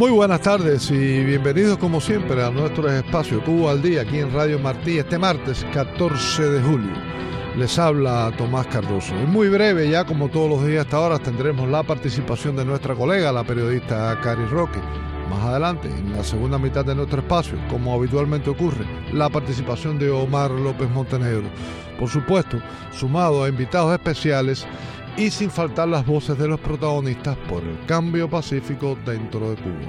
Muy buenas tardes y bienvenidos como siempre a nuestro espacio Cuba al Día aquí en Radio Martí este martes 14 de julio. Les habla Tomás Cardoso. En muy breve, ya como todos los días hasta ahora, tendremos la participación de nuestra colega, la periodista Cari Roque. Más adelante, en la segunda mitad de nuestro espacio, como habitualmente ocurre, la participación de Omar López Montenegro. Por supuesto, sumado a invitados especiales y sin faltar las voces de los protagonistas por el cambio pacífico dentro de Cuba.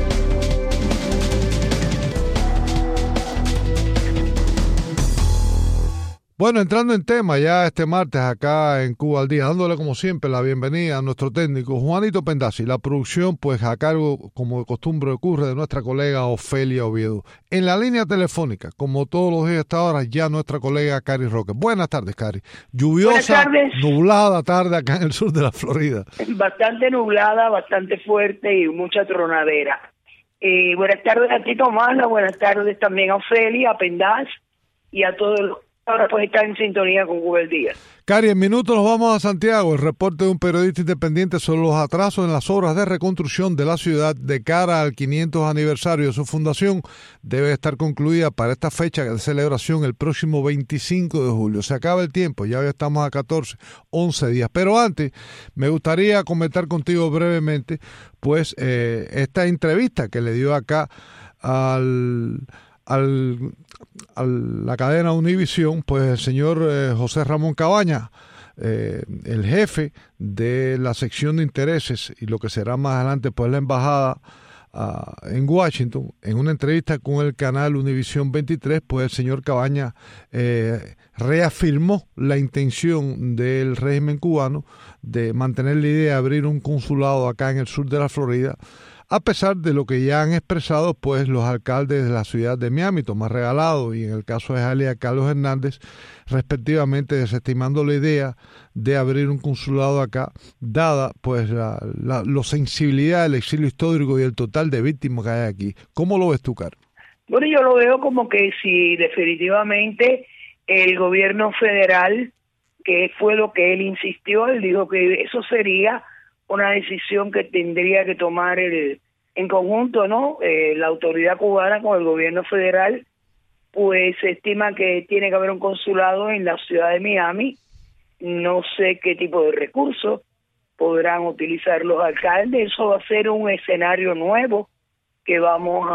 Bueno, entrando en tema ya este martes acá en Cuba al Día, dándole como siempre la bienvenida a nuestro técnico Juanito Pendazzi, la producción pues a cargo, como de costumbre ocurre, de nuestra colega Ofelia Oviedo. En la línea telefónica, como todos los días hasta ahora, ya nuestra colega Cari Roque. Buenas tardes, Cari. Lluviosa, nublada tarde acá en el sur de la Florida. Bastante nublada, bastante fuerte y mucha tronadera. Buenas tardes a ti, Tomás, buenas tardes también a Ofelia, a Pendaz y a todos los ahora pues está en sintonía con Cuba al Día. Cari, en minutos nos vamos a Santiago. El reporte de un periodista independiente sobre los atrasos en las obras de reconstrucción de la ciudad de cara al 500 aniversario de su fundación debe estar concluida para esta fecha de celebración el próximo 25 de julio. Se acaba el tiempo, ya estamos a 11 días. Pero antes, me gustaría comentar contigo brevemente pues esta entrevista que le dio acá a la cadena Univisión, pues el señor José Ramón Cabañas, el jefe de la sección de intereses y lo que será más adelante pues la embajada en Washington, en una entrevista con el canal Univisión 23, pues el señor Cabañas reafirmó la intención del régimen cubano de mantener la idea de abrir un consulado acá en el sur de la Florida, a pesar de lo que ya han expresado pues los alcaldes de la ciudad de Miami, Tomás Regalado, y en el caso de Jalía, Carlos Hernández, respectivamente, desestimando la idea de abrir un consulado acá, dada pues la sensibilidad del exilio histórico y el total de víctimas que hay aquí. ¿Cómo lo ves tú, Caro? Bueno, yo lo veo como que si definitivamente el gobierno federal, que fue lo que él insistió, él dijo que eso sería una decisión que tendría que tomar en conjunto, ¿no? La autoridad cubana con el gobierno federal, pues se estima que tiene que haber un consulado en la ciudad de Miami. No sé qué tipo de recursos podrán utilizar los alcaldes. Eso va a ser un escenario nuevo que vamos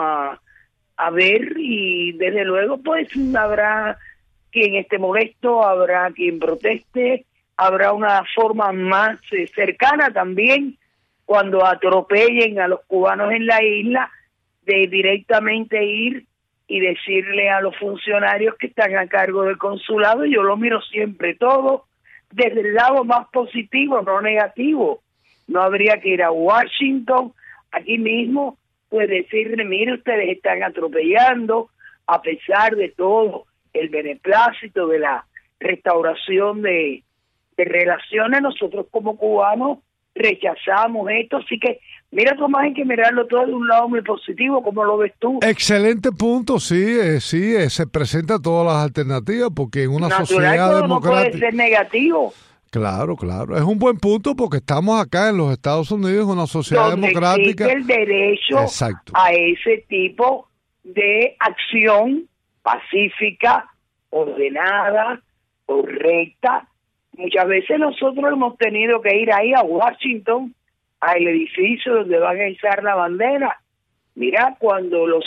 a ver, y desde luego pues habrá quien esté molesto, habrá quien proteste, habrá una forma más cercana también cuando atropellen a los cubanos en la isla de directamente ir y decirle a los funcionarios que están a cargo del consulado. Yo lo miro siempre todo desde el lado más positivo, no negativo. No habría que ir a Washington, aquí mismo, pues decirle, mire, ustedes están atropellando, a pesar de todo el beneplácito de la restauración de relaciones, nosotros como cubanos rechazamos esto, así que mira, Tomás, hay que mirarlo todo de un lado muy positivo. ¿Cómo lo ves tú? Excelente punto, sí, se presenta todas las alternativas, porque en una sociedad democrática no puede ser negativo. Claro, es un buen punto, porque estamos acá en los Estados Unidos, en una sociedad democrática. Existe el derecho a ese tipo de acción pacífica, ordenada, correcta. Muchas veces nosotros hemos tenido que ir ahí a Washington, al edificio donde van a izar la bandera. Mira, cuando los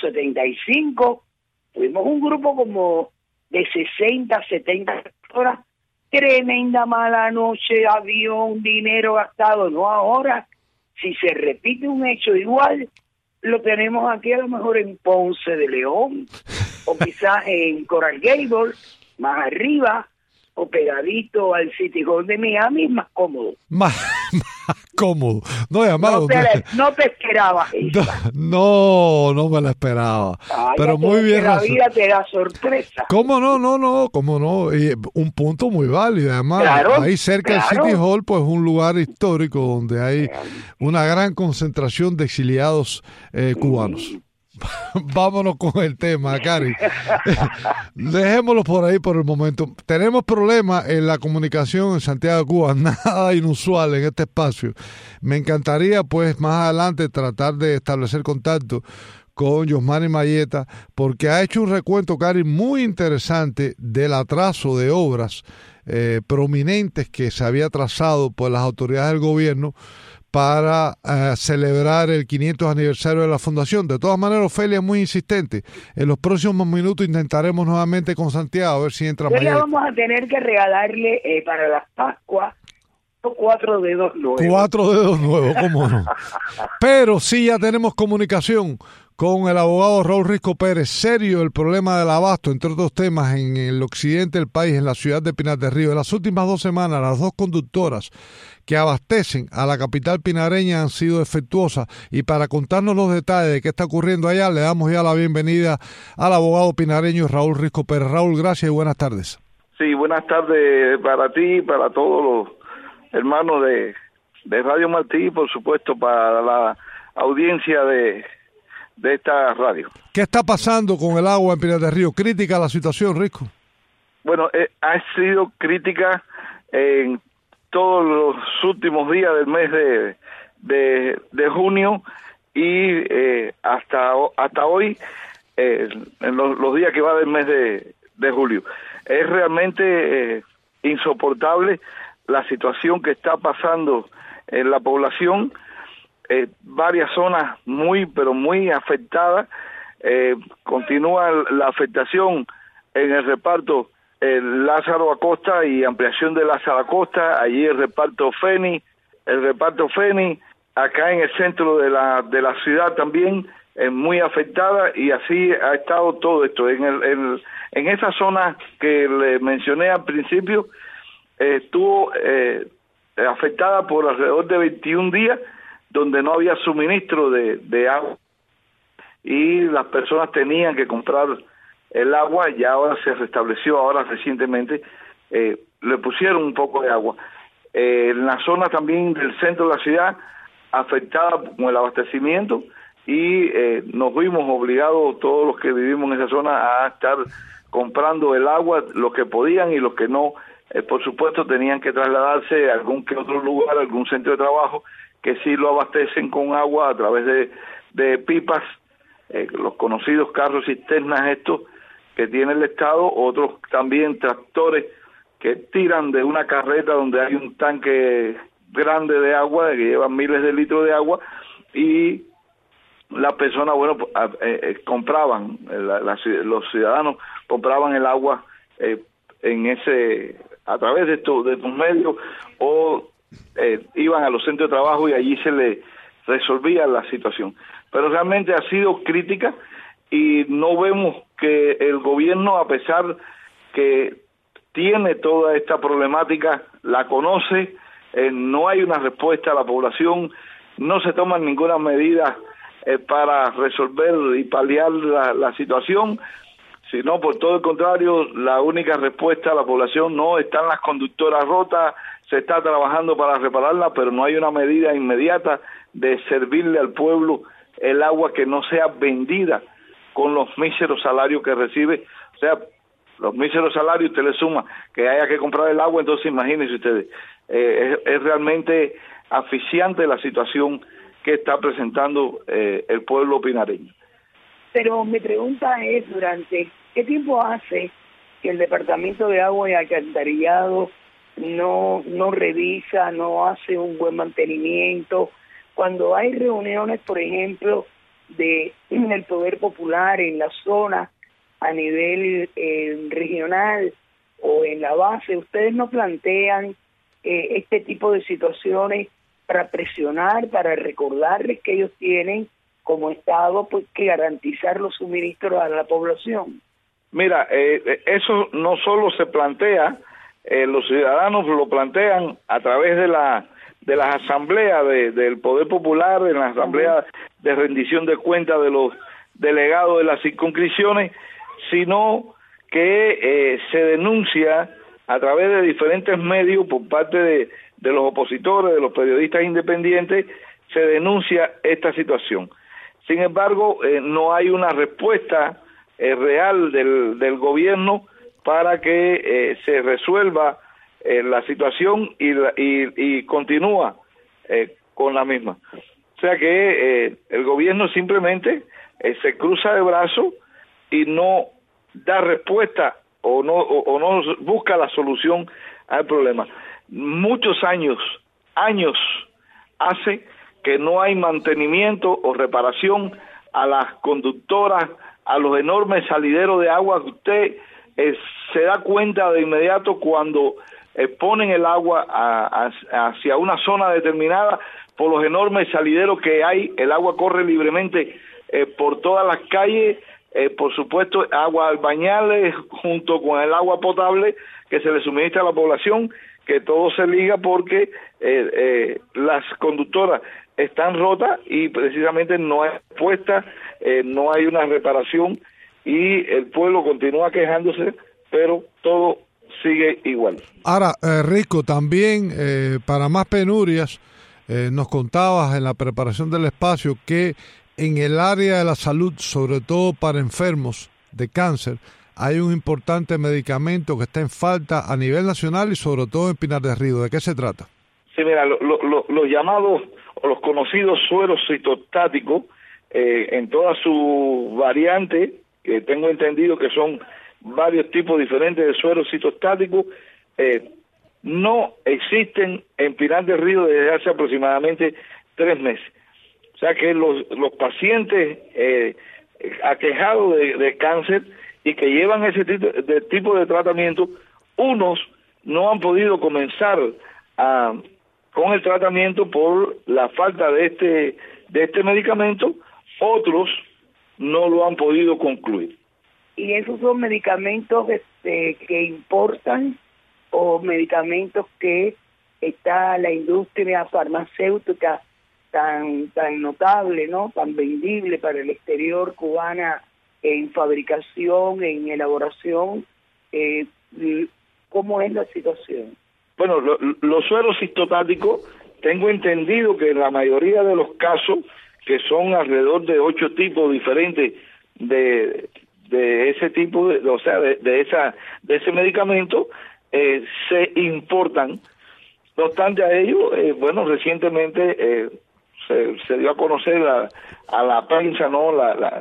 75, fuimos un grupo como de 60, 70 horas, tremenda mala noche, avión, dinero gastado. No ahora, si se repite un hecho igual, lo tenemos aquí a lo mejor en Ponce de León, o quizás en Coral Gables, más arriba, o pegadito al City Hall de Miami, es más cómodo. Más cómodo. No, llamado, no te esperaba esa. No me la esperaba. Pero muy bien. La vida te da sorpresa. ¿Cómo no? Y un punto muy válido. Además, ahí cerca del City Hall, pues un lugar histórico donde hay una gran concentración de exiliados cubanos. vámonos con el tema, Cari. Dejémoslo por ahí por el momento. Tenemos problemas en la comunicación en Santiago de Cuba, nada inusual en este espacio. Me encantaría, pues, más adelante tratar de establecer contacto con Yosmani Mayeta, porque ha hecho un recuento, Cari, muy interesante del atraso de obras prominentes que se había trazado por las autoridades del gobierno para celebrar el 500 aniversario de la fundación. De todas maneras, Ofelia es muy insistente. En los próximos minutos intentaremos nuevamente con Santiago, a ver si entra Mayeta. Vamos a tener que regalarle para las Pascuas 4 dedos nuevos. 4 dedos nuevos, cómo no. Pero sí ya tenemos comunicación con el abogado Raúl Risco Pérez. Serio el problema del abasto, entre otros temas, en el occidente del país, en la ciudad de Pinar del Río. En las últimas 2 semanas, las 2 conductoras que abastecen a la capital pinareña han sido defectuosas. Y para contarnos los detalles de qué está ocurriendo allá, le damos ya la bienvenida al abogado pinareño Raúl Risco Pérez. Raúl, gracias y buenas tardes. Sí, buenas tardes para ti y para todos los hermanos de Radio Martí y por supuesto para la audiencia de esta radio. ¿Qué está pasando con el agua en Pinar del Río? ¿Crítica la situación, Risco? Bueno, ha sido crítica en todos los últimos días del mes de junio y hasta hoy, en los días que va del mes de julio. Es realmente insoportable la situación que está pasando en la población. Varias zonas pero muy afectadas. Continúa la afectación en el reparto Lázaro Acosta y ampliación de Lázaro Acosta, allí el reparto Feni, acá en el centro de la ciudad también muy afectada, y así ha estado todo esto. En esa zona que le mencioné al principio, estuvo afectada por alrededor de 21 días, donde no había suministro de agua y las personas tenían que comprar el agua. Ya ahora se restableció, ahora recientemente le pusieron un poco de agua. En la zona también del centro de la ciudad, afectada con el abastecimiento, y nos vimos obligados todos los que vivimos en esa zona a estar comprando el agua, los que podían y los que no, por supuesto tenían que trasladarse a algún que otro lugar, algún centro de trabajo que sí lo abastecen con agua a través de pipas, los conocidos carros cisternas estos que tiene el Estado, otros también tractores que tiran de una carreta donde hay un tanque grande de agua, que llevan miles de litros de agua, y las personas, compraban, los ciudadanos compraban el agua a través de estos medios, o iban a los centros de trabajo y allí se le resolvía la situación. Pero realmente ha sido crítica y no vemos que el gobierno, a pesar que tiene toda esta problemática, la conoce, no hay una respuesta a la población, no se toman ninguna medida para resolver y paliar la situación, sino por todo el contrario, la única respuesta a la población: no están las conductoras rotas, se está trabajando para repararlas, pero no hay una medida inmediata de servirle al pueblo el agua que no sea vendida con los míseros salarios que recibe. O sea, los míseros salarios, usted le suma que haya que comprar el agua, entonces imagínense ustedes, es realmente asfixiante la situación que está presentando el pueblo pinareño. Pero mi pregunta es, ¿durante qué tiempo hace que el Departamento de Agua y Alcantarillado no revisa, no hace un buen mantenimiento? Cuando hay reuniones, por ejemplo, del Poder Popular en la zona, a nivel regional o en la base, ¿ustedes no plantean este tipo de situaciones para presionar, para recordarles que ellos tienen como Estado pues que garantizar los suministros a la población? Mira, eso no solo se plantea, los ciudadanos lo plantean a través de las asambleas del Poder Popular, en las asambleas de rendición de cuentas de los delegados de las circunscripciones, sino que se denuncia a través de diferentes medios por parte de los opositores, de los periodistas independientes, se denuncia esta situación. Sin embargo, no hay una respuesta real del gobierno para que se resuelva la situación y continúa con la misma. O sea que el gobierno simplemente se cruza de brazos y no da respuesta o no busca la solución al problema. Muchos años hace que no hay mantenimiento o reparación a las conductoras, a los enormes salideros de agua que usted se da cuenta de inmediato cuando ponen el agua hacia una zona determinada. Por los enormes salideros que hay, el agua corre libremente por todas las calles, por supuesto agua albañales junto con el agua potable que se le suministra a la población, que todo se liga porque las conductoras están rotas y precisamente no hay respuesta, no hay una reparación y el pueblo continúa quejándose, pero todo sigue igual. Ahora, Rico, también para más penurias, nos contabas en la preparación del espacio que en el área de la salud, sobre todo para enfermos de cáncer, hay un importante medicamento que está en falta a nivel nacional y sobre todo en Pinar del Río. ¿De qué se trata? Sí, mira, los llamados o los conocidos sueros citostáticos, en toda su variante, que tengo entendido que son varios tipos diferentes de sueros citostáticos, no existen en Pinar del Río desde hace aproximadamente 3 meses. O sea que los pacientes aquejados de cáncer y que llevan ese tipo de tratamiento, unos no han podido comenzar con el tratamiento por la falta de este medicamento, otros no lo han podido concluir. ¿Y esos son medicamentos que importan o medicamentos que está la industria farmacéutica tan notable, ¿no? Tan vendible para el exterior cubana en fabricación, en elaboración? ¿Cómo es la situación? Bueno, los sueros citotáticos, tengo entendido que en la mayoría de los casos, que son alrededor de 8 tipos diferentes de ese tipo, de ese medicamento, se importan. No obstante a ello, recientemente se dio a conocer a la prensa, ¿no?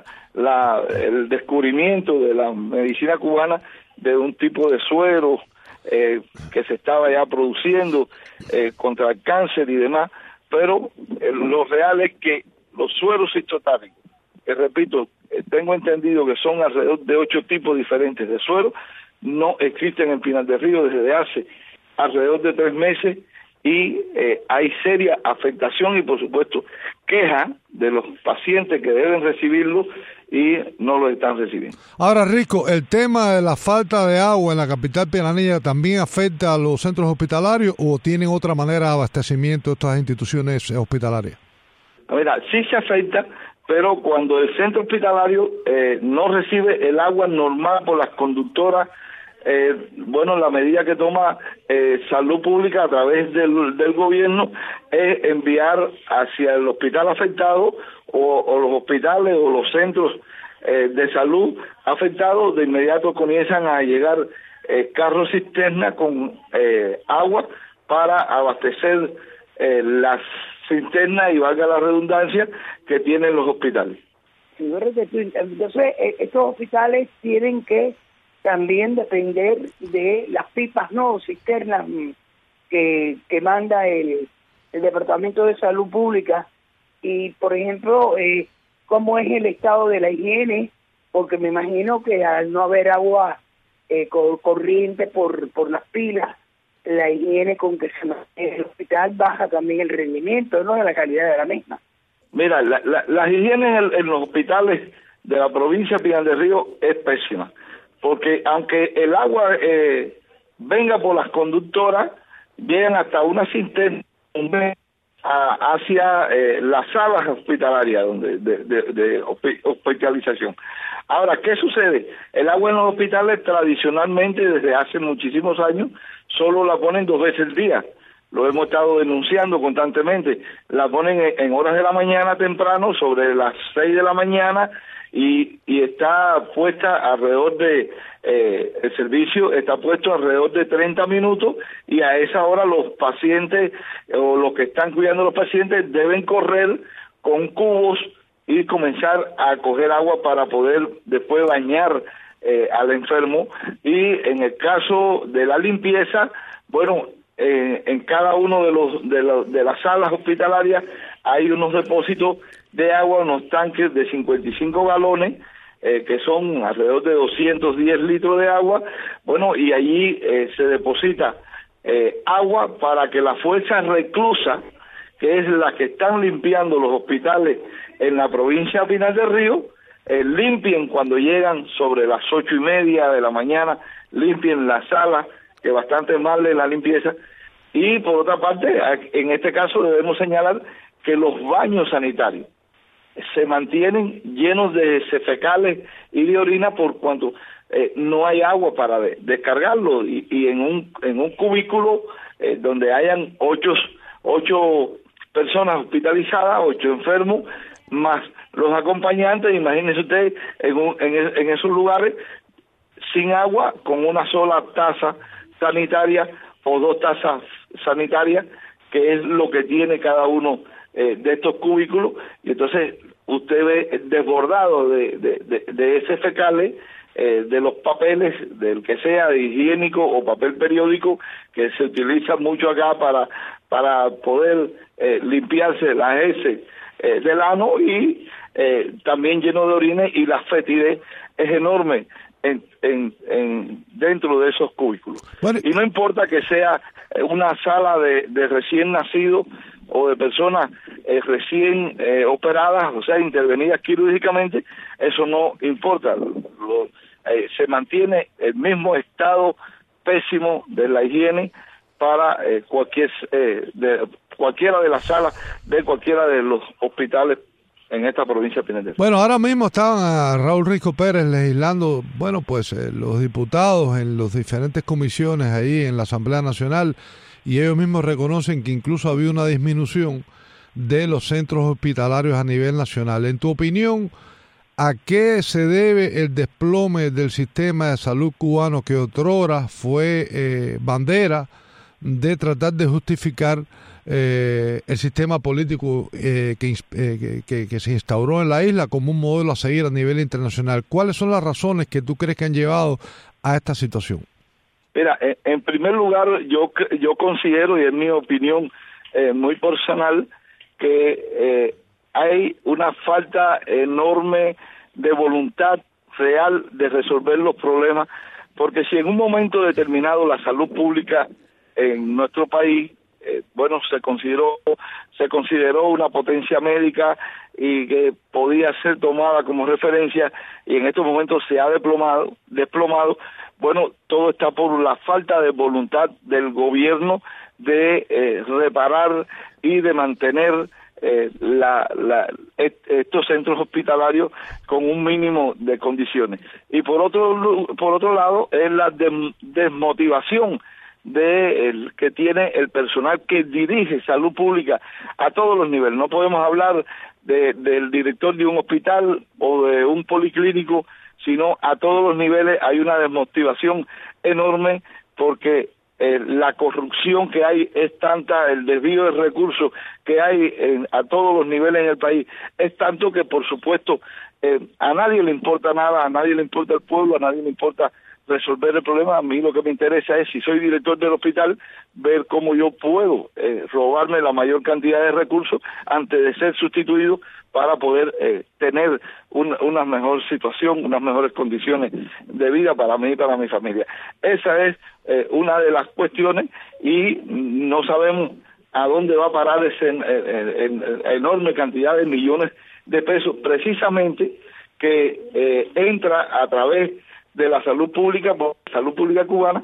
El descubrimiento de la medicina cubana de un tipo de suero que se estaba ya produciendo contra el cáncer y demás, pero lo real es que los sueros citotánicos, que repito, tengo entendido que son alrededor de 8 tipos diferentes de suero, no existen en Pinar del Río desde hace alrededor de 3 meses y hay seria afectación y por supuesto queja de los pacientes que deben recibirlo y no lo están recibiendo. Ahora, Rico, ¿el tema de la falta de agua en la capital piananeña también afecta a los centros hospitalarios o tienen otra manera de abastecimiento de estas instituciones hospitalarias? Mira, sí se afecta, pero cuando el centro hospitalario no recibe el agua normal por las conductoras, la medida que toma Salud Pública a través del gobierno es enviar hacia el hospital afectado o los hospitales o los centros de salud afectados. De inmediato comienzan a llegar carros cisterna con agua para abastecer las cisternas y valga la redundancia que tienen los hospitales. Entonces, estos hospitales tienen que también depender de las pipas, no cisternas que manda el Departamento de Salud Pública. Y, por ejemplo, ¿cómo es el estado de la higiene? Porque me imagino que al no haber agua corriente por las pilas, la higiene con que se mantiene el hospital baja también el rendimiento, ¿no?, de la calidad de la misma. Mira, la higiene en los hospitales de la provincia de Pinar del Río es pésima, porque aunque el agua venga por las conductoras, llegan hasta una cisterna hacia las salas hospitalarias de hospitalización. Ahora, ¿qué sucede? El agua en los hospitales tradicionalmente, desde hace muchísimos años, solo la ponen 2 veces al día. lo hemos estado denunciando constantemente, la ponen en horas de la mañana temprano, sobre las 6 de la mañana, y está puesta alrededor de, el servicio está puesto alrededor de 30 minutos, y a esa hora los pacientes o los que están cuidando a los pacientes deben correr con cubos y comenzar a coger agua para poder después bañar al enfermo. Y en el caso de la limpieza, bueno, en cada uno de las salas hospitalarias hay unos depósitos de agua, unos tanques de 55 galones, que son alrededor de 210 litros de agua. Bueno, y allí se deposita agua para que la fuerza reclusa, que es la que están limpiando los hospitales en la provincia de Pinar del Río, limpien cuando llegan sobre las 8:30 de la mañana, limpien la sala, que bastante mal es la limpieza. Y por otra parte, en este caso debemos señalar que los baños sanitarios se mantienen llenos de fecales y de orina, por cuanto no hay agua para descargarlo, y en un cubículo donde hayan ocho personas hospitalizadas, 8 enfermos, más los acompañantes, imagínense ustedes en esos lugares sin agua, con una sola taza sanitaria o 2 tazas sanitarias, que es lo que tiene cada uno de estos cubículos, y entonces usted ve desbordado de ese fecales, de los papeles, del que sea, de higiénico o papel periódico, que se utiliza mucho acá para poder limpiarse las heces del ano, y también lleno de orina, y la fetidez es enorme dentro de esos cubículos. Bueno, y no importa que sea una sala de recién nacidos o de personas recién operadas, o sea, intervenidas quirúrgicamente, eso no importa. Se mantiene el mismo estado pésimo de la higiene para cualquiera de las salas de cualquiera de los hospitales en esta provincia de Pinar del Río. Bueno, ahora mismo estaban a Raúl Rico Pérez legislando, bueno, pues los diputados en las diferentes comisiones ahí en la Asamblea Nacional, y ellos mismos reconocen que incluso había una disminución de los centros hospitalarios a nivel nacional. En tu opinión, ¿a qué se debe el desplome del sistema de salud cubano, que otrora fue bandera de tratar de justificar el sistema político que se instauró en la isla como un modelo a seguir a nivel internacional? ¿Cuáles son las razones que tú crees que han llevado a esta situación? Mira, en primer lugar, yo considero, y es mi opinión muy personal, que hay una falta enorme de voluntad real de resolver los problemas, porque si en un momento determinado la salud pública en nuestro país, bueno, se consideró una potencia médica y que podía ser tomada como referencia, y en estos momentos se ha desplomado, bueno, todo está por la falta de voluntad del gobierno de reparar y de mantener estos centros hospitalarios con un mínimo de condiciones. Y por otro lado es la desmotivación que tiene el personal que dirige salud pública a todos los niveles. No podemos hablar del director de un hospital o de un policlínico, sino a todos los niveles hay una desmotivación enorme, porque la corrupción que hay es tanta, el desvío de recursos que hay a todos los niveles en el país es tanto que, por supuesto, a nadie le importa nada, a nadie le importa el pueblo, a nadie le importa resolver el problema. A mí lo que me interesa es, si soy director del hospital, ver cómo yo puedo robarme la mayor cantidad de recursos antes de ser sustituido, para poder tener una mejor situación, unas mejores condiciones de vida para mí y para mi familia. Esa es una de las cuestiones, y no sabemos a dónde va a parar esa enorme cantidad de millones de pesos, precisamente que entra a través de la salud pública, salud pública cubana.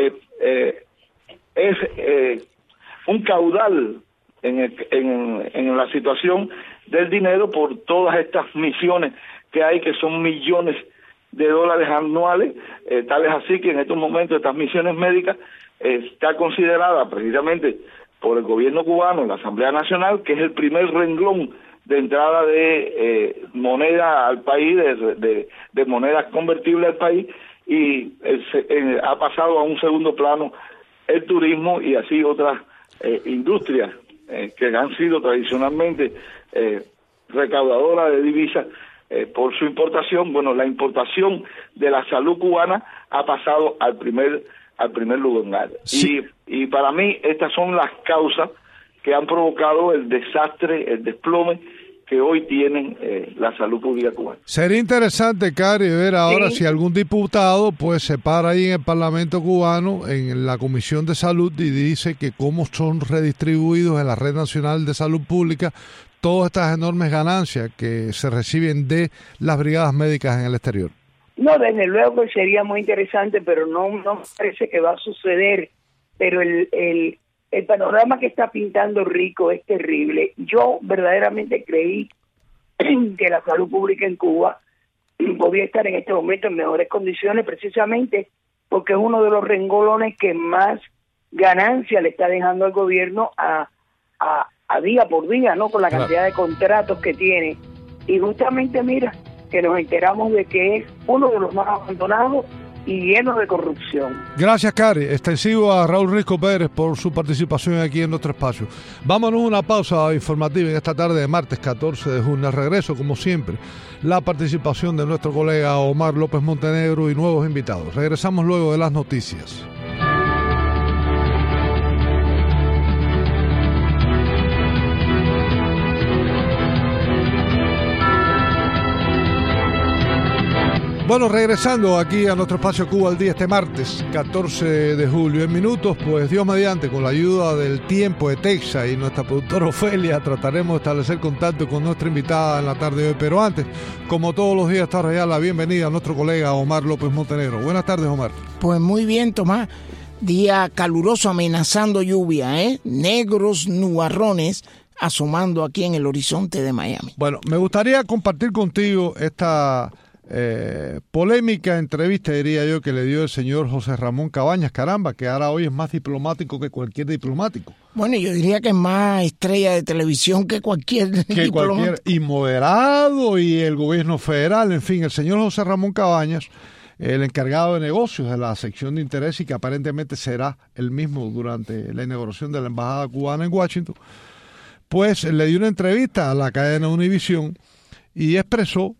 Es un caudal en la situación del dinero por todas estas misiones que hay, que son millones de dólares anuales, tal es así que en estos momentos estas misiones médicas está considerada precisamente por el gobierno cubano en la Asamblea Nacional, que es el primer renglón de entrada de moneda al país, de monedas convertibles al país, y ha pasado a un segundo plano el turismo y así otras industrias que han sido tradicionalmente recaudadoras de divisas por su importación. Bueno, la importación de la salud cubana ha pasado al primer lugar. Sí. Y para mí estas son las causas que han provocado el desastre, el desplome que hoy tienen la salud pública cubana. Sería interesante, Cari, ver ahora si algún diputado pues se para ahí en el Parlamento cubano, en la Comisión de Salud, y dice que cómo son redistribuidos en la Red Nacional de Salud Pública todas estas enormes ganancias que se reciben de las brigadas médicas en el exterior. No, desde luego que sería muy interesante, pero no parece que va a suceder. Pero el panorama que está pintando Rico es terrible. Yo verdaderamente creí que la salud pública en Cuba podía estar en este momento en mejores condiciones, precisamente porque es uno de los rengolones que más ganancia le está dejando al gobierno a día por día, ¿no? Con la cantidad de contratos que tiene. Y justamente, mira, que nos enteramos de que es uno de los más abandonados y lleno de corrupción. Gracias, Cari. Extensivo a Raúl Risco Pérez por su participación aquí en nuestro espacio. Vámonos a una pausa informativa en esta tarde de martes 14 de junio. Al regreso, como siempre, la participación de nuestro colega Omar López Montenegro y nuevos invitados. Regresamos luego de las noticias. Bueno, regresando aquí a nuestro espacio Cuba al Día este martes 14 de julio. En minutos, pues Dios mediante, con la ayuda del tiempo de Texas y nuestra productora Ofelia, trataremos de establecer contacto con nuestra invitada en la tarde de hoy. Pero antes, como todos los días, está ya la bienvenida a nuestro colega Omar López Montenegro. Buenas tardes, Omar. Pues muy bien, Tomás. Día caluroso amenazando lluvia, negros nubarrones asomando aquí en el horizonte de Miami. Bueno, me gustaría compartir contigo esta polémica entrevista, diría yo, que le dio el señor José Ramón Cabañas. Caramba, que ahora hoy es más diplomático que cualquier diplomático. Bueno, yo diría que es más estrella de televisión que cualquier diplomático. Y moderado, y el gobierno federal, en fin, el señor José Ramón Cabañas, el encargado de negocios de la sección de interés, y que aparentemente será el mismo durante la inauguración de la embajada cubana en Washington, pues le dio una entrevista a la cadena Univisión y expresó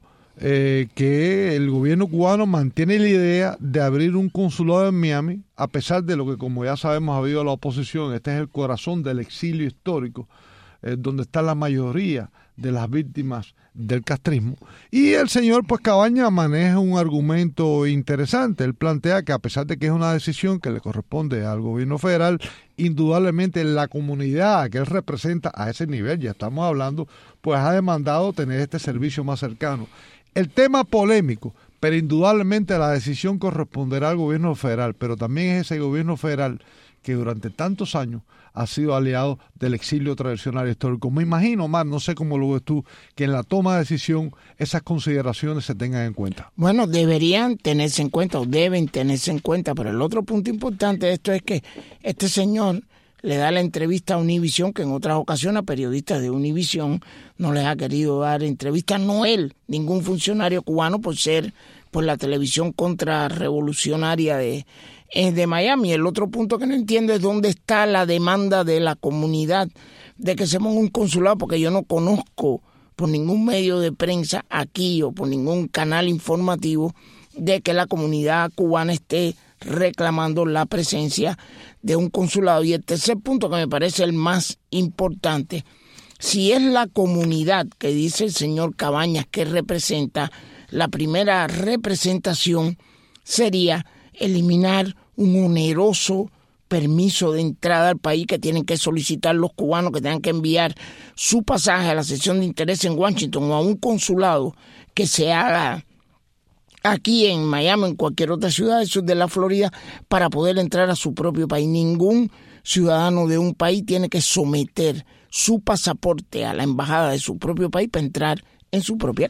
que el gobierno cubano mantiene la idea de abrir un consulado en Miami, a pesar de lo que, como ya sabemos, ha habido la oposición. Este es el corazón del exilio histórico, donde está la mayoría de las víctimas del castrismo. Y el señor pues Cabañas maneja un argumento interesante. Él plantea que, a pesar de que es una decisión que le corresponde al gobierno federal, indudablemente la comunidad que él representa a ese nivel, ya estamos hablando, pues ha demandado tener este servicio más cercano. El tema polémico, pero indudablemente la decisión corresponderá al gobierno federal, pero también es ese gobierno federal que durante tantos años ha sido aliado del exilio tradicional histórico. Me imagino, Omar, no sé cómo lo ves tú, que en la toma de decisión esas consideraciones se tengan en cuenta. Bueno, deberían tenerse en cuenta o deben tenerse en cuenta, pero el otro punto importante de esto es que este señor le da la entrevista a Univisión, que en otras ocasiones a periodistas de Univisión no les ha querido dar entrevistas, no él, ningún funcionario cubano, por ser por la televisión contrarrevolucionaria de Miami. El otro punto que no entiendo es dónde está la demanda de la comunidad de que se ponga un consulado, porque yo no conozco por ningún medio de prensa aquí o por ningún canal informativo de que la comunidad cubana esté reclamando la presencia de un consulado. Y el tercer punto, que me parece el más importante, si es la comunidad que dice el señor Cabañas que representa, la primera representación sería eliminar un oneroso permiso de entrada al país que tienen que solicitar los cubanos, que tengan que enviar su pasaje a la sección de interés en Washington o a un consulado que se haga aquí en Miami, en cualquier otra ciudad del sur de la Florida, para poder entrar a su propio país. Ningún ciudadano de un país tiene que someter su pasaporte a la embajada de su propio país para entrar en su propia casa.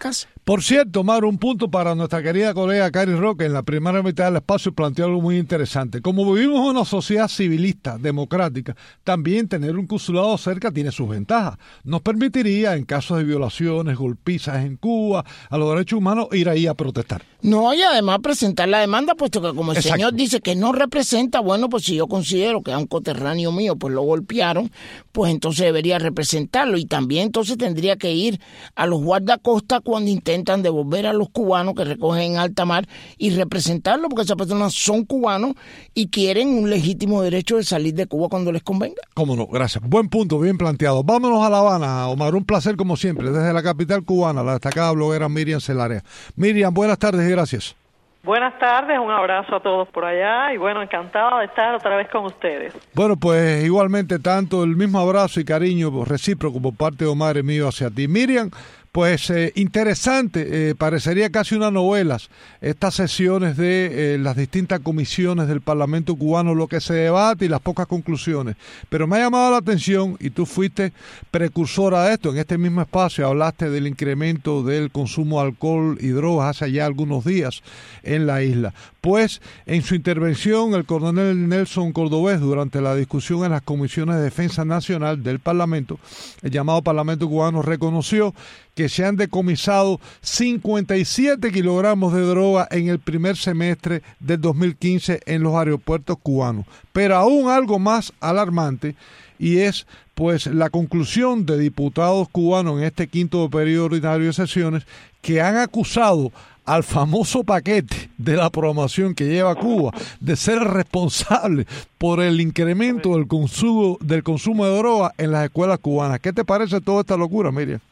Por cierto, Omar, un punto para nuestra querida colega Cari Roque. En la primera mitad del espacio planteó algo muy interesante. Como vivimos en una sociedad civilista, democrática, también tener un consulado cerca tiene sus ventajas. Nos permitiría, en casos de violaciones, golpizas en Cuba, a los derechos humanos, ir ahí a protestar. No, y además presentar la demanda, puesto que como el Exacto. señor dice que no representa, bueno, pues si yo considero que a un coterráneo mío pues lo golpearon, pues entonces debería representarlo. Y también entonces tendría que ir a los guardacostas cuando intentan devolver a los cubanos que recogen en alta mar y representarlo, porque esas personas son cubanos y quieren un legítimo derecho de salir de Cuba cuando les convenga. Cómo no, gracias. Buen punto, bien planteado. Vámonos a La Habana, Omar. Un placer como siempre, desde la capital cubana, la destacada bloguera Miriam Celarea. Miriam, buenas tardes y gracias. Buenas tardes, un abrazo a todos por allá y bueno, encantada de estar otra vez con ustedes. Bueno, pues igualmente tanto el mismo abrazo y cariño recíproco por parte de Omar y mío hacia ti. Miriam, pues interesante, parecería casi una novela, estas sesiones de las distintas comisiones del Parlamento cubano, lo que se debate y las pocas conclusiones. Pero me ha llamado la atención, y tú fuiste precursora de esto, en este mismo espacio hablaste del incremento del consumo de alcohol y drogas hace ya algunos días en la isla. Pues en su intervención el coronel Nelson Cordobés, durante la discusión en las comisiones de defensa nacional del Parlamento, el llamado Parlamento cubano, reconoció que se han decomisado 57 kilogramos de droga en el primer semestre del 2015 en los aeropuertos cubanos. Pero aún algo más alarmante, y es pues la conclusión de diputados cubanos en este quinto periodo ordinario de sesiones, que han acusado al famoso paquete de la programación que lleva Cuba de ser responsable por el incremento del consumo de droga en las escuelas cubanas. ¿Qué te parece toda esta locura, Miriam?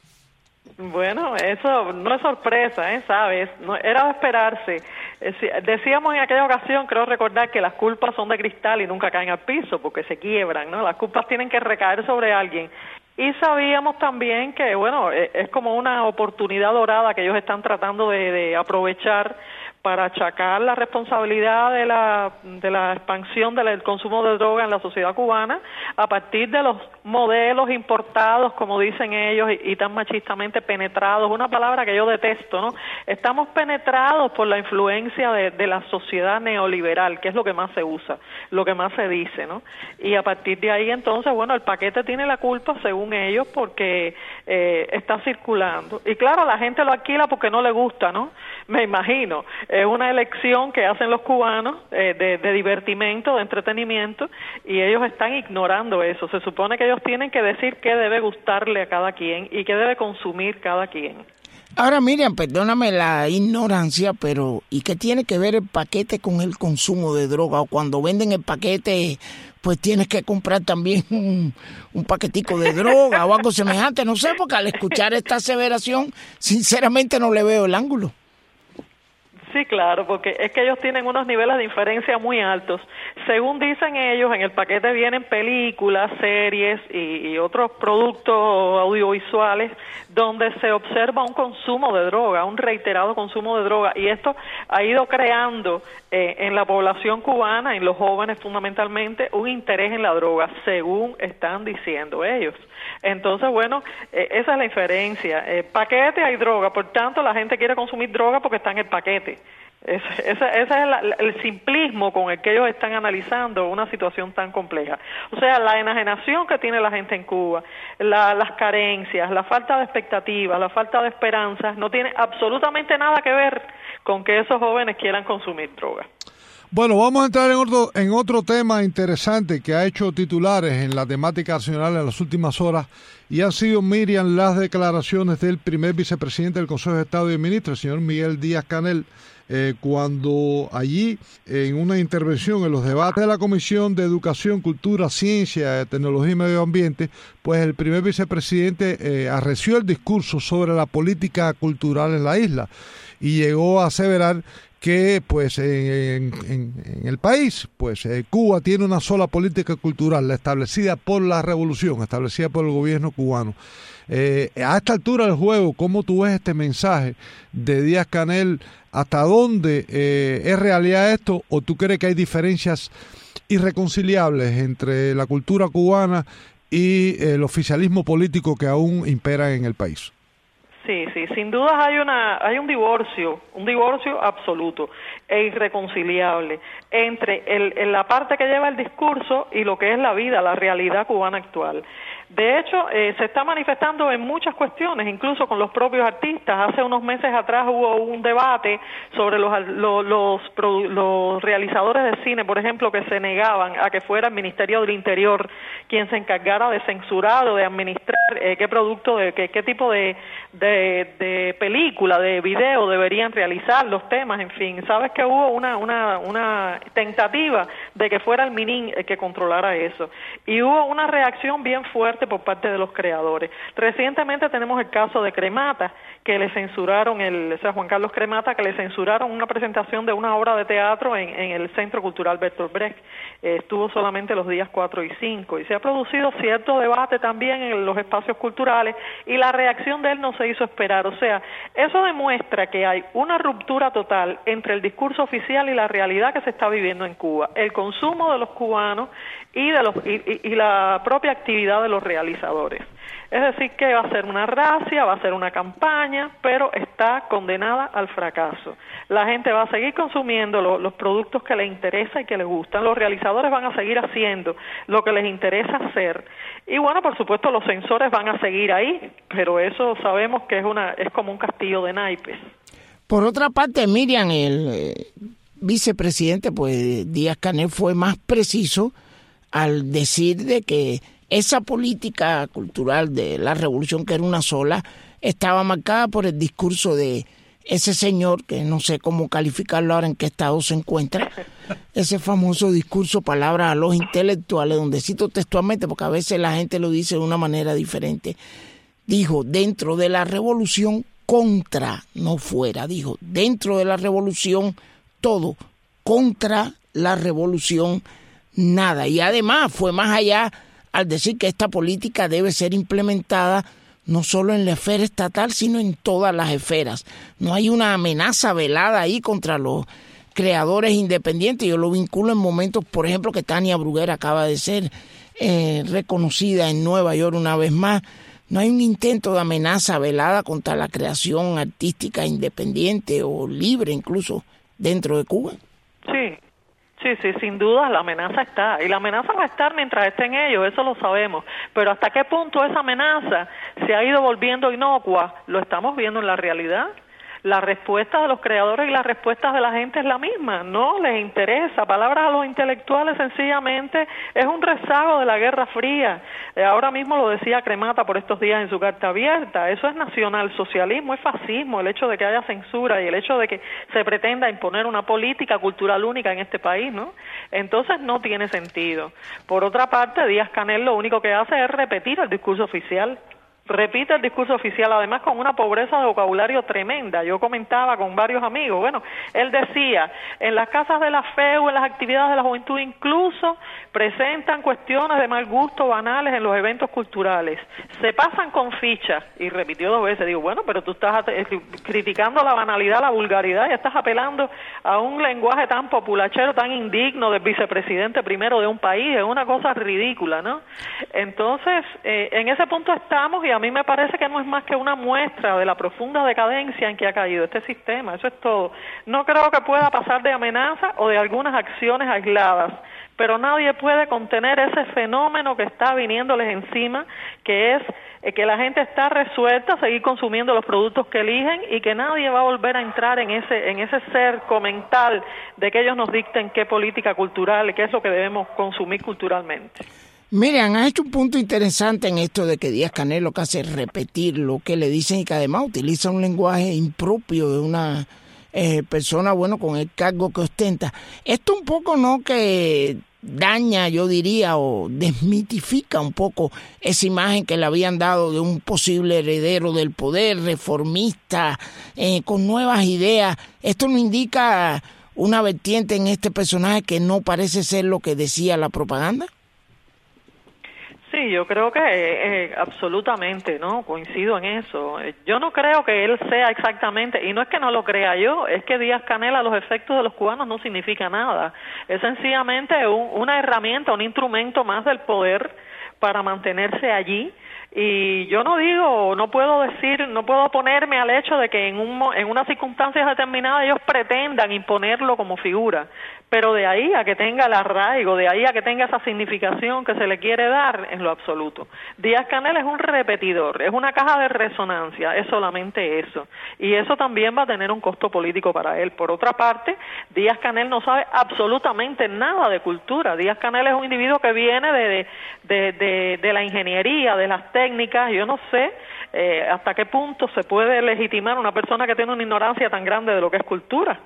Bueno, eso no es sorpresa, ¿sabes? No, era de esperarse. Decíamos en aquella ocasión, creo recordar, que las culpas son de cristal y nunca caen al piso porque se quiebran, ¿no? Las culpas tienen que recaer sobre alguien. Y sabíamos también que, bueno, es como una oportunidad dorada que ellos están tratando de aprovechar para achacar la responsabilidad de la expansión del consumo de droga en la sociedad cubana a partir de los modelos importados, como dicen ellos, y tan machistamente penetrados, una palabra que yo detesto, ¿no? Estamos penetrados por la influencia de la sociedad neoliberal, que es lo que más se usa, lo que más se dice, ¿no? Y a partir de ahí, entonces, bueno, el paquete tiene la culpa, según ellos, porque está circulando. Y claro, la gente lo alquila porque no le gusta, ¿no? Me imagino. Es una elección que hacen los cubanos de divertimento, de entretenimiento, y ellos están ignorando eso. Se supone que ellos tienen que decir qué debe gustarle a cada quien y qué debe consumir cada quien. Ahora, Miriam, perdóname la ignorancia, pero ¿y qué tiene que ver el paquete con el consumo de droga? O cuando venden el paquete, pues tienes que comprar también un paquetico de droga o algo semejante. No sé, porque al escuchar esta aseveración, sinceramente no le veo el ángulo. Sí, claro, porque es que ellos tienen unos niveles de inferencia muy altos. Según dicen ellos, en el paquete vienen películas, series y otros productos audiovisuales donde se observa un consumo de droga, un reiterado consumo de droga, y esto ha ido creando en la población cubana, en los jóvenes fundamentalmente, un interés en la droga, según están diciendo ellos. Entonces, bueno, esa es la inferencia. Paquete hay droga, por tanto la gente quiere consumir droga porque está en el paquete. Ese es el simplismo con el que ellos están analizando una situación tan compleja. O sea, la enajenación que tiene la gente en Cuba, las carencias, la falta de expectativas, la falta de esperanzas, no tiene absolutamente nada que ver con que esos jóvenes quieran consumir droga. Bueno, vamos a entrar en otro tema interesante que ha hecho titulares en la temática nacional en las últimas horas, y han sido, Miriam, las declaraciones del primer vicepresidente del Consejo de Estado y Ministros, el señor Miguel Díaz-Canel, cuando allí, en una intervención en los debates de la Comisión de Educación, Cultura, Ciencia, Tecnología y Medio Ambiente, pues el primer vicepresidente arreció el discurso sobre la política cultural en la isla y llegó a aseverar que pues en el país, pues Cuba tiene una sola política cultural, la establecida por la revolución, establecida por el gobierno cubano. A esta altura del juego, ¿cómo tú ves este mensaje de Díaz-Canel? ¿Hasta dónde es realidad esto? ¿O tú crees que hay diferencias irreconciliables entre la cultura cubana y el oficialismo político que aún impera en el país? Sí, sin dudas hay un divorcio absoluto e irreconciliable entre la parte que lleva el discurso y lo que es la vida, la realidad cubana actual. De hecho, se está manifestando en muchas cuestiones, incluso con los propios artistas. Hace unos meses atrás hubo un debate sobre los realizadores de cine, por ejemplo, que se negaban a que fuera el Ministerio del Interior quien se encargara de censurar o de administrar qué producto, qué tipo de película, de video deberían realizar, los temas, en fin. Sabes que hubo una tentativa de que fuera el MININ el que controlara eso. Y hubo una reacción bien fuerte por parte de los creadores. Recientemente tenemos el caso de Cremata, que le censuraron, Juan Carlos Cremata, que le censuraron una presentación de una obra de teatro en el Centro Cultural Bertolt Brecht. Estuvo solamente los días 4 y 5, y se ha producido cierto debate también en los espacios culturales, y la reacción de él no se hizo esperar. O sea, eso demuestra que hay una ruptura total entre el discurso oficial y la realidad que se está viviendo en Cuba, el consumo de los cubanos y la propia actividad de los realizadores. Es decir, que va a ser una racia, va a ser una campaña, pero está condenada al fracaso. La gente va a seguir consumiendo los productos que les interesa y que les gustan. Los realizadores van a seguir haciendo lo que les interesa hacer. Y bueno, por supuesto, los censores van a seguir ahí, pero eso sabemos que es como un castillo de naipes. Por otra parte, Miriam, el vicepresidente, pues Díaz-Canel, fue más preciso al decir de que esa política cultural de la revolución, que era una sola, estaba marcada por el discurso de ese señor, que no sé cómo calificarlo ahora, en qué estado se encuentra, ese famoso discurso, palabras a los intelectuales, donde cito textualmente, porque a veces la gente lo dice de una manera diferente, dijo, dentro de la revolución, contra, no fuera, dijo, dentro de la revolución, todo, contra la revolución, nada. Y además fue más allá al decir que esta política debe ser implementada no solo en la esfera estatal, sino en todas las esferas. No hay una amenaza velada ahí contra los creadores independientes. Yo lo vinculo en momentos, por ejemplo, que Tania Bruguera acaba de ser reconocida en Nueva York una vez más. No hay un intento de amenaza velada contra la creación artística independiente o libre incluso dentro de Cuba. Sí, sin duda la amenaza está, y la amenaza va a estar mientras estén ellos, eso lo sabemos, pero hasta qué punto esa amenaza se ha ido volviendo inocua, lo estamos viendo en la realidad. La respuesta de los creadores y las respuestas de la gente es la misma, no les interesa. Palabras a los intelectuales sencillamente es un rezago de la Guerra Fría. Ahora mismo lo decía Cremata por estos días en su carta abierta, eso es nacionalsocialismo, es fascismo, el hecho de que haya censura y el hecho de que se pretenda imponer una política cultural única en este país, ¿no? Entonces no tiene sentido. Por otra parte, Díaz-Canel lo único que hace es repetir el discurso oficial. Repite el discurso oficial, además con una pobreza de vocabulario tremenda. Yo comentaba con varios amigos, bueno, él decía, en las casas de la FEU, en las actividades de la juventud, incluso presentan cuestiones de mal gusto banales en los eventos culturales. Se pasan con fichas, y repitió 2 veces. Digo, bueno, pero tú estás criticando la banalidad, la vulgaridad, y estás apelando a un lenguaje tan populachero, tan indigno del vicepresidente primero de un país. Es una cosa ridícula, ¿no? Entonces, en ese punto estamos, y a mí me parece que no es más que una muestra de la profunda decadencia en que ha caído este sistema, eso es todo. No creo que pueda pasar de amenaza o de algunas acciones aisladas, pero nadie puede contener ese fenómeno que está viniéndoles encima, que es que la gente está resuelta a seguir consumiendo los productos que eligen y que nadie va a volver a entrar en ese cerco mental de que ellos nos dicten qué política cultural, qué es lo que debemos consumir culturalmente. Miren, has hecho un punto interesante en esto de que Díaz-Canel lo que hace es repetir lo que le dicen y que además utiliza un lenguaje impropio de una persona, bueno, con el cargo que ostenta. Esto un poco, ¿no?, que daña, yo diría, o desmitifica un poco esa imagen que le habían dado de un posible heredero del poder, reformista, con nuevas ideas. Esto nos indica una vertiente en este personaje que no parece ser lo que decía la propaganda. Sí, yo creo que absolutamente, ¿no? Coincido en eso. Yo no creo que él sea exactamente, y no es que no lo crea yo, es que Díaz-Canel a los efectos de los cubanos no significa nada. Es sencillamente una herramienta, un instrumento más del poder para mantenerse allí Y yo no puedo oponerme al hecho de que en unas circunstancias determinadas ellos pretendan imponerlo como figura, pero de ahí a que tenga el arraigo, de ahí a que tenga esa significación que se le quiere dar, en lo absoluto. Díaz-Canel es un repetidor, es una caja de resonancia, es solamente eso, y eso también va a tener un costo político para él. Por otra parte, Díaz-Canel no sabe absolutamente nada de cultura. Díaz-Canel es un individuo que viene de la ingeniería, de las técnicas. Yo no sé hasta qué punto se puede legitimar una persona que tiene una ignorancia tan grande de lo que es cultura.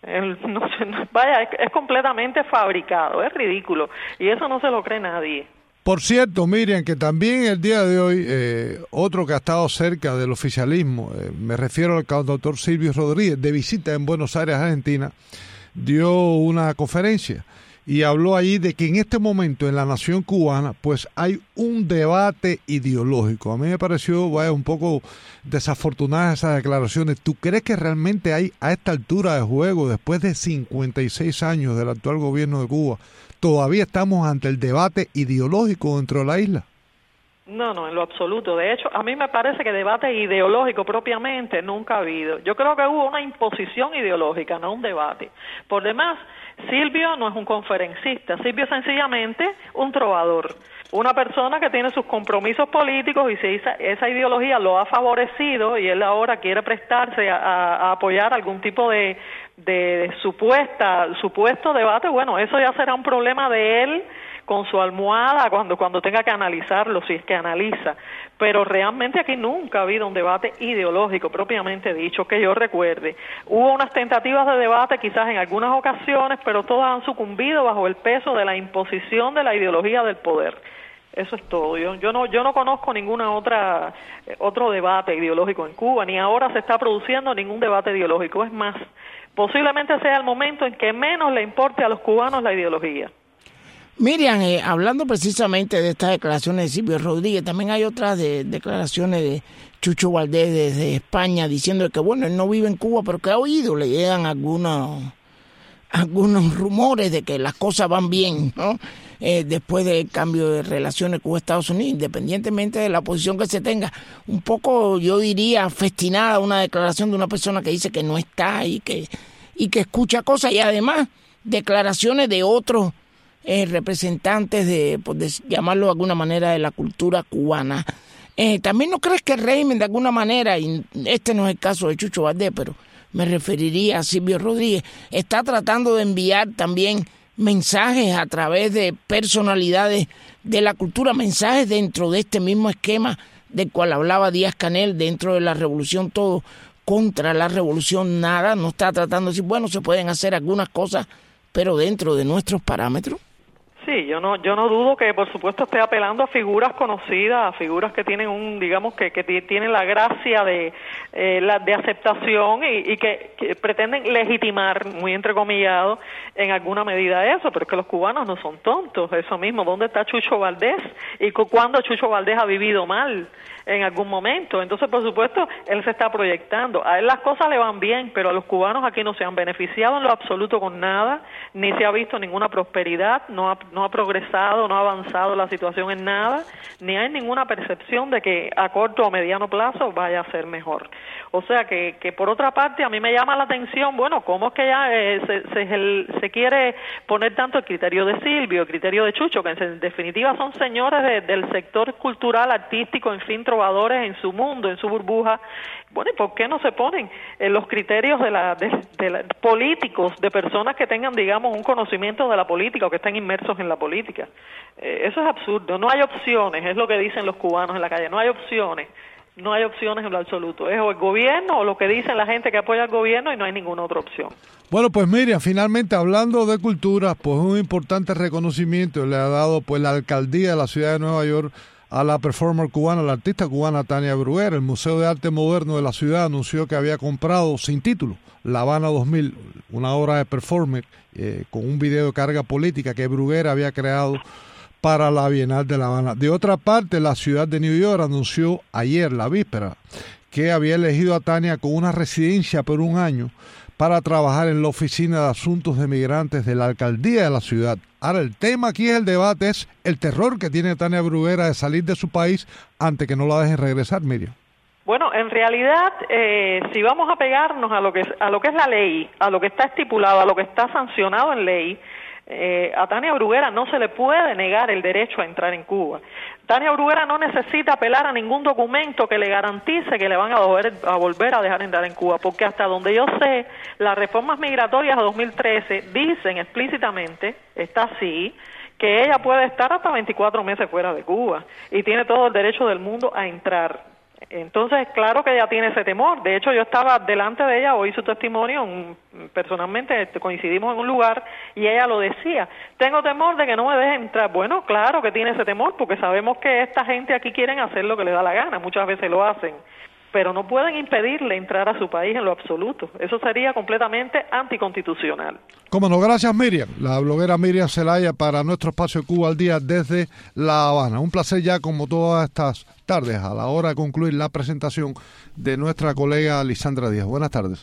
Es completamente fabricado, es ridículo, y eso no se lo cree nadie. Por cierto, Miriam, que también el día de hoy, otro que ha estado cerca del oficialismo, me refiero al cantautor Silvio Rodríguez, de visita en Buenos Aires, Argentina, dio una conferencia y habló allí de que en este momento en la nación cubana pues hay un debate ideológico. A mí me pareció un poco desafortunada esas declaraciones. ¿Tú crees que realmente hay a esta altura de juego, después de 56 años del actual gobierno de Cuba, todavía estamos ante el debate ideológico dentro de la isla? No, en lo absoluto. De hecho, a mí me parece que debate ideológico propiamente nunca ha habido. Yo creo que hubo una imposición ideológica, no un debate. Por demás, Silvio no es un conferencista, Silvio es sencillamente un trovador, una persona que tiene sus compromisos políticos, y si esa ideología lo ha favorecido y él ahora quiere prestarse a apoyar algún tipo de supuesto debate, bueno, eso ya será un problema de él con su almohada cuando tenga que analizarlo, si es que analiza. Pero realmente aquí nunca ha habido un debate ideológico propiamente dicho, que yo recuerde. Hubo unas tentativas de debate quizás en algunas ocasiones, pero todas han sucumbido bajo el peso de la imposición de la ideología del poder. Eso es todo. Yo no conozco otro debate ideológico en Cuba, ni ahora se está produciendo ningún debate ideológico. Es más, posiblemente sea el momento en que menos le importe a los cubanos la ideología. Miriam, hablando precisamente de estas declaraciones de Silvio Rodríguez, también hay otras declaraciones de Chucho Valdés desde España, diciendo que bueno, él no vive en Cuba, pero que ha oído, le llegan algunos rumores de que las cosas van bien, ¿no? Después del cambio de relaciones Cuba-Estados Unidos, independientemente de la posición que se tenga. Un poco, yo diría, festinada una declaración de una persona que dice que no está y que escucha cosas, y además declaraciones de otros representantes de llamarlo de alguna manera, de la cultura cubana. ¿También no crees que el régimen de alguna manera, y este no es el caso de Chucho Valdés, pero me referiría a Silvio Rodríguez, está tratando de enviar también mensajes a través de personalidades de la cultura, mensajes dentro de este mismo esquema del cual hablaba Díaz-Canel, dentro de la revolución todo, contra la revolución nada? ¿No está tratando de decir, bueno, se pueden hacer algunas cosas, pero dentro de nuestros parámetros? Sí, yo no dudo que por supuesto esté apelando a figuras conocidas, a figuras que tienen que tienen la gracia de aceptación y que pretenden legitimar, muy entrecomillado, en alguna medida eso, pero es que los cubanos no son tontos, eso mismo. ¿Dónde está Chucho Valdés? ¿Y cuándo Chucho Valdés ha vivido mal en algún momento? Entonces, por supuesto, él se está proyectando. A él las cosas le van bien, pero a los cubanos aquí no se han beneficiado en lo absoluto con nada, ni se ha visto ninguna prosperidad, no ha progresado, no ha avanzado la situación en nada, ni hay ninguna percepción de que a corto o mediano plazo vaya a ser mejor. O sea que por otra parte a mí me llama la atención, bueno, cómo es que ya se quiere poner tanto el criterio de Silvio, el criterio de Chucho, que en definitiva son señores del sector cultural, artístico, en fin, trovadores en su mundo, en su burbuja. Bueno, ¿y por qué no se ponen los criterios de políticos, de personas que tengan, digamos, un conocimiento de la política o que estén inmersos en la política? Eso es absurdo. No hay opciones, es lo que dicen los cubanos en la calle. No hay opciones en lo absoluto. Es o el gobierno o lo que dicen la gente que apoya al gobierno, y no hay ninguna otra opción. Bueno, pues Miriam, finalmente hablando de cultura, pues un importante reconocimiento le ha dado pues la alcaldía de la ciudad de Nueva York a la performer cubana, la artista cubana Tania Bruguera. El Museo de Arte Moderno de la ciudad anunció que había comprado sin título La Habana 2000, una obra de performer con un video de carga política que Bruguera había creado para la Bienal de La Habana. De otra parte, la ciudad de New York anunció ayer, la víspera, que había elegido a Tania con una residencia por un año para trabajar en la Oficina de Asuntos de Migrantes de la Alcaldía de la ciudad. Ahora, el tema aquí es el debate, es el terror que tiene Tania Bruguera de salir de su país antes que no la dejen regresar, Miriam. Bueno, en realidad, si vamos a pegarnos a lo que es la ley, a lo que está estipulado, a lo que está sancionado en ley, a Tania Bruguera no se le puede negar el derecho a entrar en Cuba. Tania Bruguera no necesita apelar a ningún documento que le garantice que le van a volver a dejar entrar en Cuba, porque hasta donde yo sé, las reformas migratorias de 2013 dicen explícitamente, está así, que ella puede estar hasta 24 meses fuera de Cuba y tiene todo el derecho del mundo a entrar. Entonces, claro que ella tiene ese temor. De hecho, yo estaba delante de ella, oí su testimonio, personalmente coincidimos en un lugar y ella lo decía. Tengo temor de que no me dejen entrar. Bueno, claro que tiene ese temor porque sabemos que esta gente aquí quieren hacer lo que les da la gana. Muchas veces lo hacen, pero no pueden impedirle entrar a su país en lo absoluto. Eso sería completamente anticonstitucional. Cómo no, gracias Miriam, la bloguera Miriam Zelaya para nuestro espacio Cuba al Día desde La Habana. Un placer ya como todas estas tardes a la hora de concluir la presentación de nuestra colega Lisandra Díaz. Buenas tardes.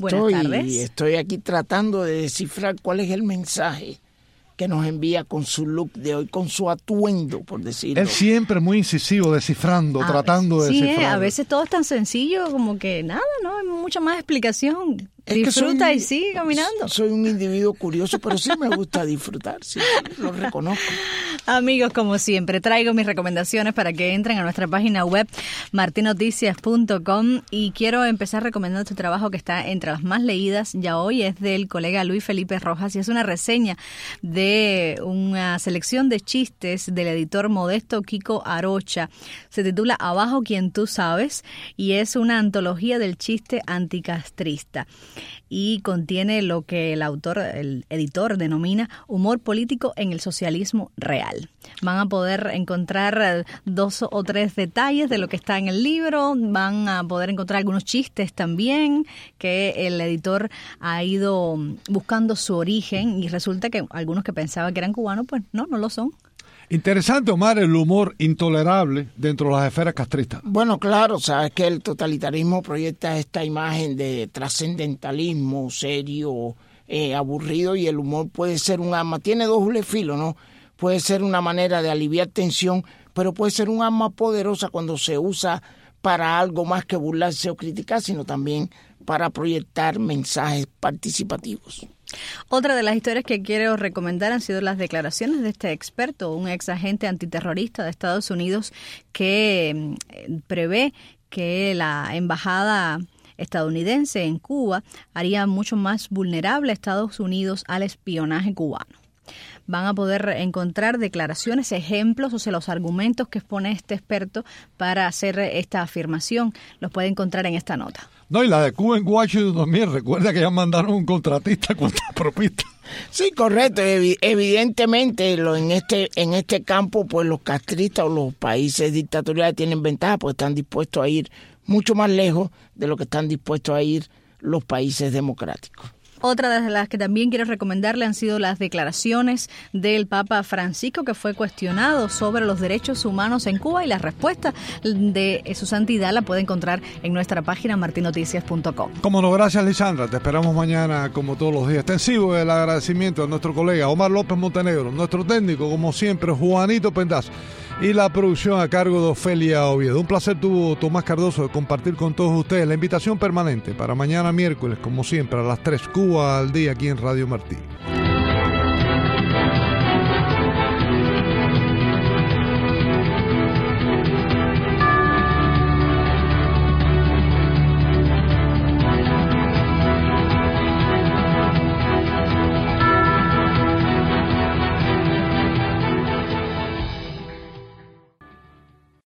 Estoy aquí tratando de descifrar cuál es el mensaje que nos envía con su look de hoy, con su atuendo, por decirlo. Él siempre muy incisivo, descifrando, tratando de descifrar. Sí, a veces todo es tan sencillo como que nada, no hay mucha más explicación. Disfruta y sigue caminando. Soy un individuo curioso, pero sí me gusta disfrutar, sí, lo reconozco. Amigos, como siempre, traigo mis recomendaciones para que entren a nuestra página web martinoticias.com y quiero empezar recomendando este trabajo que está entre las más leídas ya hoy, es del colega Luis Felipe Rojas y es una reseña de una selección de chistes del editor Modesto Kiko Arocha. Se titula Abajo quien tú sabes y es una antología del chiste anticastrista. Y contiene lo que el editor denomina humor político en el socialismo real. Van a poder encontrar 2 o 3 detalles de lo que está en el libro, van a poder encontrar algunos chistes también que el editor ha ido buscando su origen y resulta que algunos que pensaban que eran cubanos, pues no lo son. Interesante, Omar, el humor intolerable dentro de las esferas castristas. Bueno, claro, sabes que el totalitarismo proyecta esta imagen de trascendentalismo serio, aburrido, y el humor puede ser un arma, tiene doble filo, ¿no? Puede ser una manera de aliviar tensión, pero puede ser un arma poderosa cuando se usa para algo más que burlarse o criticar, sino también para proyectar mensajes participativos. Otra de las historias que quiero recomendar han sido las declaraciones de este experto, un ex agente antiterrorista de Estados Unidos que prevé que la embajada estadounidense en Cuba haría mucho más vulnerable a Estados Unidos al espionaje cubano. Van a poder encontrar declaraciones, ejemplos, o sea, los argumentos que expone este experto para hacer esta afirmación. Los puede encontrar en esta nota. No, y la de Cuba en Washington también. Recuerda que ya mandaron un contratista con esta propista. Sí, correcto. Evidentemente, en este campo, pues los castristas o los países dictatoriales tienen ventaja, pues están dispuestos a ir mucho más lejos de lo que están dispuestos a ir los países democráticos. Otra de las que también quiero recomendarle han sido las declaraciones del Papa Francisco, que fue cuestionado sobre los derechos humanos en Cuba, y la respuesta de su santidad la puede encontrar en nuestra página martinoticias.com. Como no, gracias Lisandra, te esperamos mañana como todos los días. Extensivo el agradecimiento a nuestro colega Omar López Montenegro, nuestro técnico como siempre Juanito Pendaz, y la producción a cargo de Ofelia Oviedo. Un placer tuvo Tomás Cardoso de compartir con todos ustedes la invitación permanente para mañana miércoles, como siempre, a las 3, Cuba al Día, aquí en Radio Martí.